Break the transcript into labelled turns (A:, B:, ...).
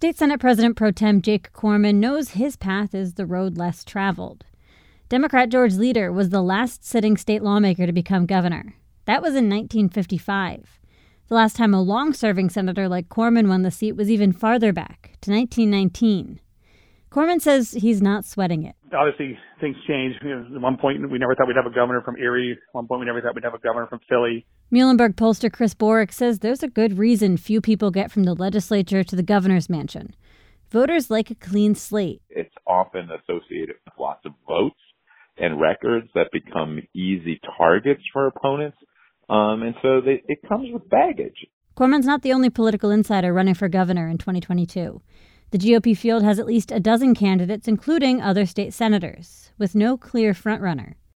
A: State Senate President Pro Tem Jake Corman knows his path is the road less traveled. Democrat George Leader was the last sitting state lawmaker to become governor. That was in 1955. The last time a long-serving senator like Corman won the seat was even farther back, to 1919. Corman says he's not sweating it.
B: Obviously, things change. At one point, we never thought we'd have a governor from Erie. At one point, we never thought we'd have a governor from Philly.
A: Muhlenberg pollster Chris Borick says there's a good reason few people get from the legislature to the governor's mansion. Voters like a clean slate.
C: It's often associated with lots of votes and records that become easy targets for opponents. And so it comes with baggage.
A: Corman's not the only political insider running for governor in 2022. The GOP field has at least a dozen candidates, including other state senators, with no clear frontrunner.